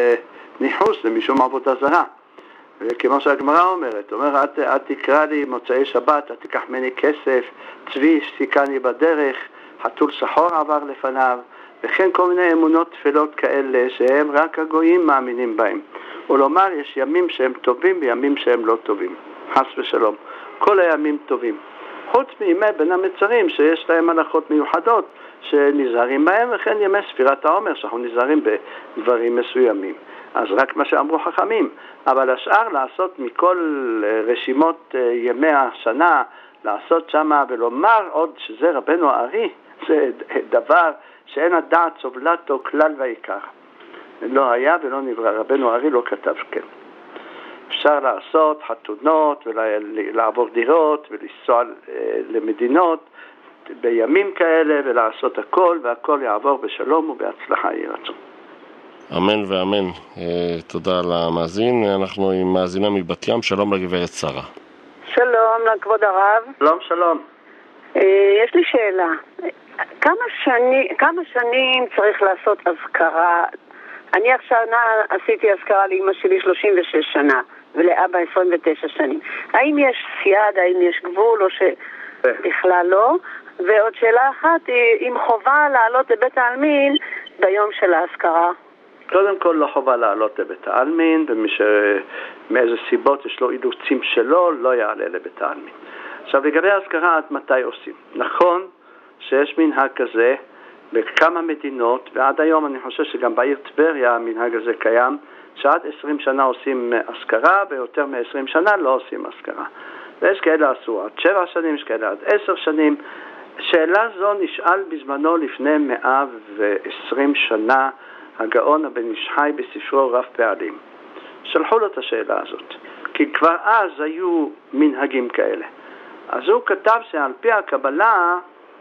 ניחוס למשום עבודה זרה. וכמו שהגמרא אומרת, אומר, את, את תקרא לי מוצאי שבת, את תיקח מני כסף, צבי סיכני בדרך, חתול שחור עבר לפניו, וכן כל מיני אמונות תפילות כאלה שהם רק הגויים מאמינים בהם. ולומר, יש ימים שהם טובים וימים שהם לא טובים. חס ושלום. כל הימים טובים. חוץ מימי בין המצרים שיש להם הלכות מיוחדות שנזהרים בהם, וכן ימי ספירת העומר שאנחנו נזהרים בדברים מסוימים. אז רק מה שאמרו חכמים, אבל השאר לעשות מכל רשימות ימי השנה, לעשות שמה ולומר עוד שזה רבנו הארי, זה דבר שאין הדעת סובלתו כלל ועיקר. לא היה ולא נברא, רבנו הארי לא כתב כן. אפשר לעשות חתונות ולעבור דירות ולנסוע למדינות בימים כאלה ולעשות הכל, והכל יעבור בשלום ובהצלחה יהיה רצון. אמן ואמן. תודה למאזין. אנחנו עם מאזינה מבת ים. שלום לגברת שרה. שלום לכבוד הרב. שלום, שלום. יש לי שאלה. כמה שנים, כמה שנים צריך לעשות אזכרה? אני עכשיו עשיתי אזכרה לאמא שלי שלושים ושש שנה ולאבא עשרים ותשע שנים. האם יש סייד, האם יש גבול או שבכלל לא? ועוד שאלה אחת, אם חובה לעלות לבית העלמין ביום של האזכרה? קודם כל לא חובה לעלות לבית העלמין, ומי שמאיזה סיבות יש לו אילוצים שלו, לא יעלה לבית העלמין. עכשיו לגבי האזכרה, עד מתי עושים? נכון שיש מנהג כזה בכמה מדינות, ועד היום אני חושב שגם בעיר טבריה המנהג הזה קיים, שעד עשרים שנה עושים אזכרה, ויותר מ-עשרים שנה לא עושים אזכרה. ויש כאלה עשו עד שבע שנים, יש כאלה עד עשר שנים. שאלה זו נשאל בזמנו לפני מאה ועשרים שנה, הגאון הבן איש חי בספרו רב פעלים. שלחו לו את השאלה הזאת, כי כבר אז היו מנהגים כאלה. אז הוא כתב שעל פי הקבלה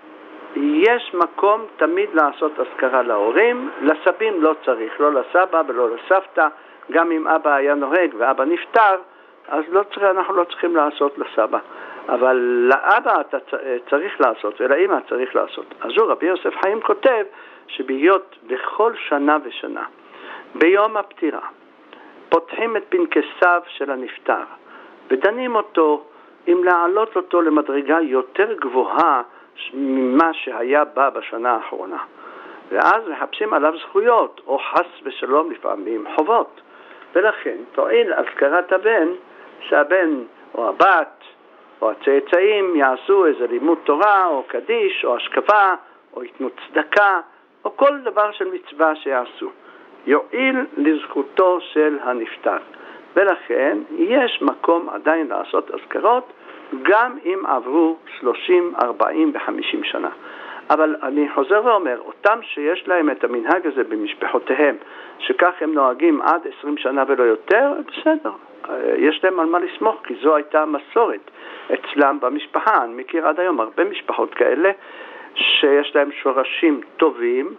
יש מקום תמיד לעשות אזכרה להורים, לסבים לא צריך, לא לסבא ולא לסבתא, גם אם אבא היה נוהג ואבא נפטר, אז לא צריך, אנחנו לא צריכים לעשות לסבא. אבל לאבא אתה צריך לעשות ולאמא צריך לעשות. אז רבי יוסף חיים כותב שבהיות בכל שנה ושנה ביום הפטירה פותחים את פנקסיו של הנפטר ודנים אותו אם להעלות אותו למדרגה יותר גבוהה ממה שהיה בה בשנה האחרונה, ואז מחפשים עליו זכויות או חס ושלום לפעמים חובות. ולכן תועיל אזכרת הבן שהבן או הבת או הצאצאים יעשו איזה לימוד תורה או קדיש או השקפה או יתנו צדקה או כל דבר של מצווה שיעשו, יועיל לזכותו של הנפטר. ולכן יש מקום עדיין לעשות אזכרות גם אם עברו שלושים, ארבעים וחמישים שנה. אבל אני חוזר ואומר, אותם שיש להם את המנהג הזה במשפחותיהם, שכך הם נוהגים עד עשרים שנה ולא יותר, בסדר. יש להם על מה לסמוך, כי זו הייתה מסורת אצלם במשפחה. אני מכיר עד היום הרבה משפחות כאלה שיש להם שורשים טובים,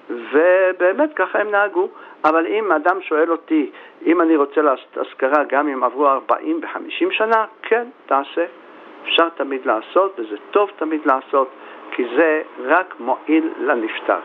ובאמת ככה הם נהגו. אבל אם אדם שואל אותי, אם אני רוצה לעשות אזכרה גם אם עברו ארבעים וחמישים שנה, כן, תעשה. אפשר תמיד לעשות, וזה טוב תמיד לעשות, כי זה רק מועיל לנפטר.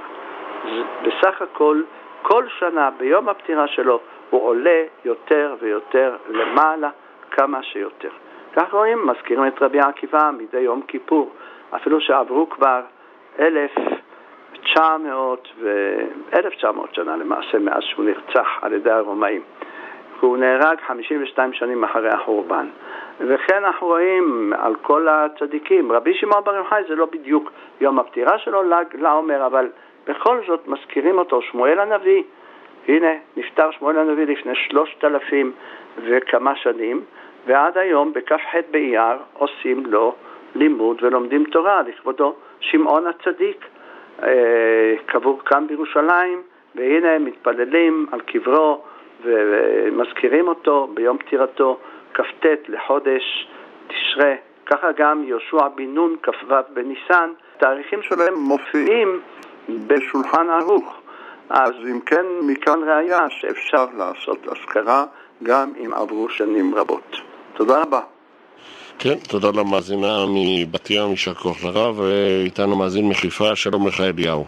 בסך הכל, כל שנה ביום הפטירה שלו, הוא עולה יותר ויותר למעלה כמה שיותר. כך רואים, מזכירים את רבי עקיבא מדי יום כיפור, אפילו שעברו כבר אלף תשע מאות ו-אלף תשע מאות שנה למעשה מאז שהוא נרצח על ידי הרומאים. הוא נהרג חמישים ושתיים שנים אחרי החורבן. וכן אנחנו רואים על כל הצדיקים, רבי שמעון בר יוחאי זה לא בדיוק יום הפטירה שלו לעומר, אבל בכל זאת מזכירים אותו, שמואל הנביא. הנה, נפטר שמואל הנביא לפני שלושת אלפים וכמה שנים, ועד היום בכף ח' באייר עושים לו לימוד ולומדים תורה לכבודו. שמעון הצדיק קבור כאן בירושלים, והנה מתפללים על קברו ומזכירים אותו ביום פטירתו כ"ט לחודש תשרה. ככה גם יהושע בן נון כ"ו בניסן, תאריכים שלהם מופיעים בשולחן ערוך. אז אם כן, מכאן ראיה שאפשר לעשות אזכרה גם אם עברו שנים רבות. תודה רבה. כן, תודה למאזינה מבת ים, יישר כוח לרב, ואיתנו מאזין מחיפה, שלום לך אליהו.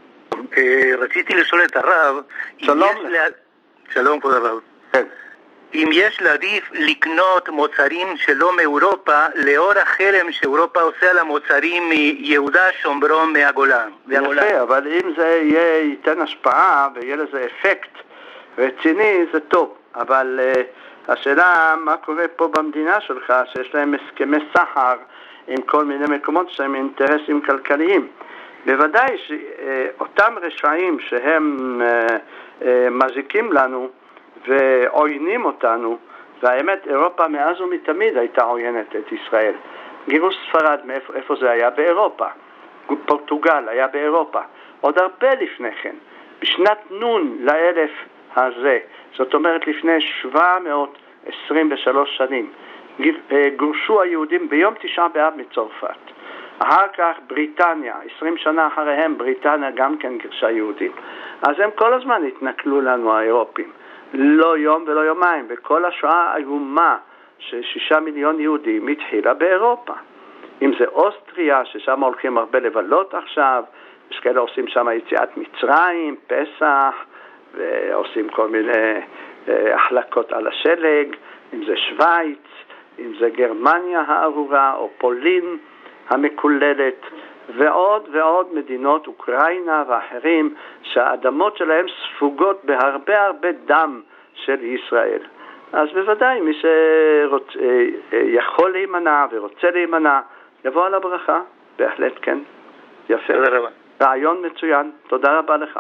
רציתי לשאול את הרב, שלום. שלום כבוד הרב. כן. אם יש לעדיף לקנות מוצרים שלא מאירופה לאור החרם שאירופה עושה על המוצרים מיהודה, שומרון, מהגולן. יפה, אבל אם זה יהיה, ייתן השפעה ויהיה לזה אפקט רציני, זה טוב. אבל uh, השאלה מה קורה פה במדינה שלך, שיש להם הסכמי סחר עם כל מיני מקומות שהם אינטרסים כלכליים. בוודאי שאותם רשעים שהם uh, uh, מזיקים לנו ועוינים אותנו, והאמת אירופה מאז ומתמיד הייתה עוינת את ישראל. גירוש ספרד, מאיפה, איפה זה היה? באירופה. פורטוגל היה באירופה. עוד הרבה לפני כן, בשנת נון לאלף הזה, זאת אומרת לפני שבע מאות עשרים ושלוש שנים, גורשו היהודים ביום תשעה באב מצרפת. אחר כך בריטניה, עשרים שנה אחריהם בריטניה גם כן גירשה יהודים. אז הם כל הזמן התנכלו לנו האירופים. לא יום ולא יומיים, וכל השואה האיומה של שישה מיליון יהודים התחילה באירופה. אם זה אוסטריה, ששם הולכים הרבה לבלות עכשיו, יש כאלה עושים שם יציאת מצרים, פסח, ועושים כל מיני אה, החלקות על השלג, אם זה שוויץ, אם זה גרמניה הארורה, או פולין המקוללת, ועוד ועוד מדינות, אוקראינה ואחרים, שהאדמות שלהם ספוגות בהרבה הרבה דם של ישראל. אז בוודאי מי שיכול להימנע ורוצה להימנע, יבוא על הברכה. בהחלט כן. יפה. תודה רבה. רעיון מצוין. תודה רבה לך.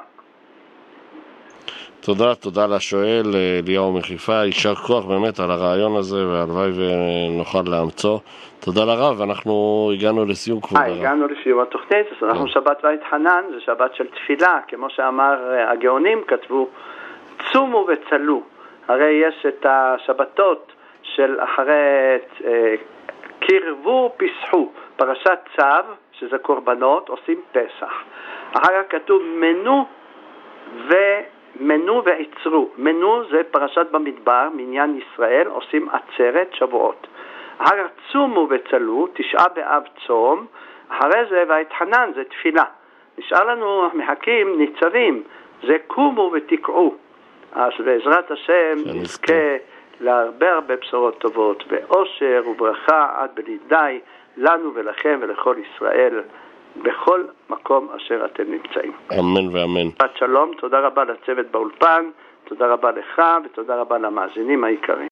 תודה, תודה לשואל אליהו מחיפה, יישר כוח באמת על הרעיון הזה, והלוואי ונוכל לאמצו. תודה לרב, אנחנו הגענו לסיום כבוד הרב. הגענו לסיום התוכנית, אז אנחנו שבת בית חנן, זה שבת של תפילה, כמו שאמר הגאונים, כתבו, צומו וצלו. הרי יש את השבתות של אחרי קרבו פסחו, פרשת צו, שזה קורבנות, עושים פסח. אחר כך כתוב מנו ו... מנו ועצרו. מנו זה פרשת במדבר, מניין ישראל, עושים עצרת שבועות. הר צומו וצלו, תשעה באב צום, אחרי זה והתחנן זה תפילה. נשאר לנו מחכים ניצבים, זה קומו ותקעו. אז בעזרת השם נזכה להרבה הרבה בשורות טובות, ואושר וברכה עד בלי די לנו ולכם ולכל ישראל בכל מקום אשר אתם נמצאים. אמן ואמן. שלום, תודה רבה לצוות באולפן, תודה רבה לך ותודה רבה למאזינים העיקריים.